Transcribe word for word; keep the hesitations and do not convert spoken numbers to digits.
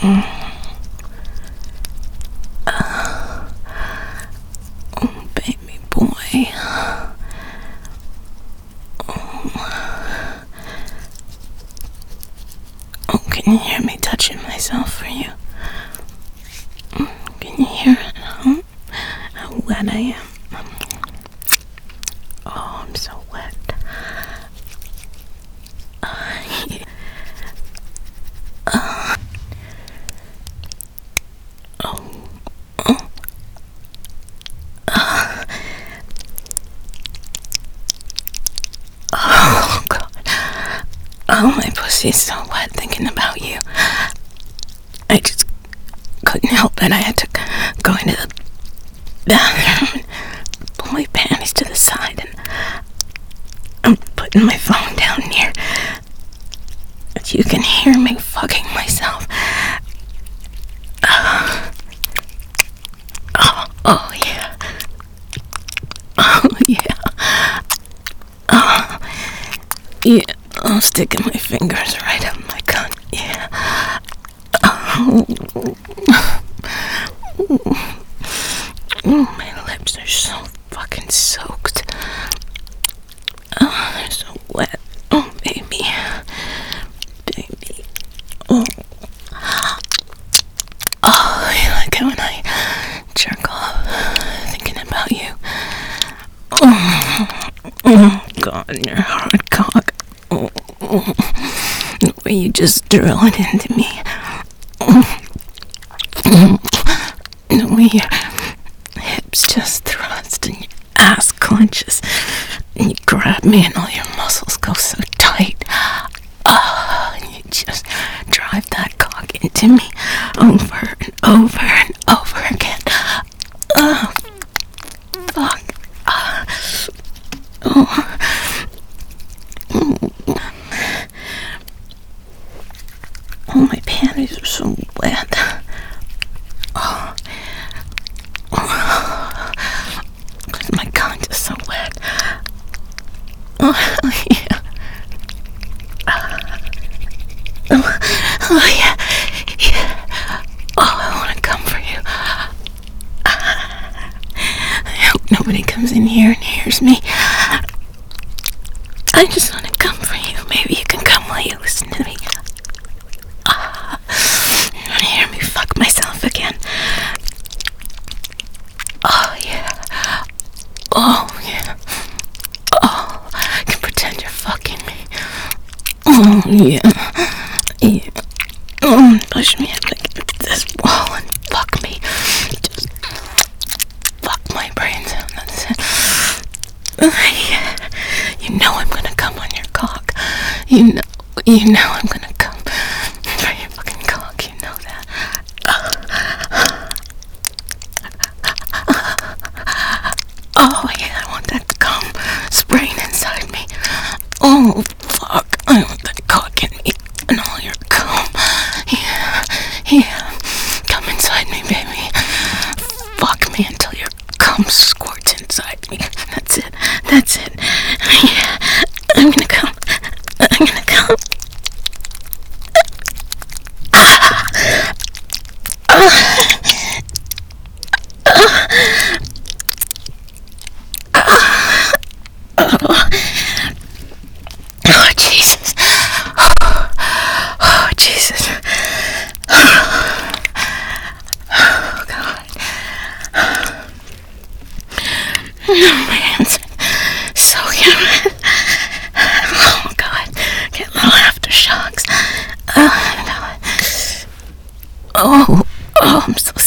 Oh, baby boy. Oh, can you hear me touching myself for you? Can you hear it? Huh? How wet I am. Oh, I'm so wet. Uh, yeah. uh, oh. Oh. Uh, oh, God. Oh, my pussy's so wet thinking about you. I just couldn't help it. I had to go into the bathroom and pull my panties to the side, and I'm putting my phone down here. But you can hear me fucking myself. Uh, oh, oh, yeah. Oh, yeah. Oh, yeah. I'm sticking my fingers right up my cunt. Yeah. Oh. Oh, my lips are so fucking soaked. Oh, they're so wet. Oh, baby. Baby. Oh. Oh, you like it when I jerk off thinking about you. Oh, oh God, your hard cock. Oh, oh. The way you just drill it into me. Oh. The way your hips just thrust and your ass clenches and you grab me and all your muscles go so tight. Oh, and you just drive that cock into me over and over and over again. Oh, fuck. Uh, oh. Oh, my panties are so wet. Oh. Oh. My cunt is so wet. Oh, yeah. Oh, oh yeah. Yeah. Oh, I want to come for you. I hope nobody comes in here and hears me. I just want to come for you. Maybe you can come while you listen to me. Uh, you want to hear me fuck myself again? Oh, yeah. Oh, yeah. Oh, I can pretend you're fucking me. Oh, yeah. Yeah. Oh, push me up against this wall and fuck me. Just fuck my brains out. That's it. Yeah. You know I'm gonna come on your cock. You know, you know I'm gonna come for your fucking cock. You know that. Oh yeah, I want that cum spraying inside me. Oh fuck, I want that cock in me and all your cum. Yeah, yeah. Come inside me, baby. Fuck me until your cum squirts inside me. That's it. That's it. Yeah. I'm gonna come. I'm gonna come. Oh, Jesus. Oh, Jesus. Oh, God. Oh, my hands are so humid. Oh, God. Get little aftershocks. Oh, God. Oh, oh, I'm so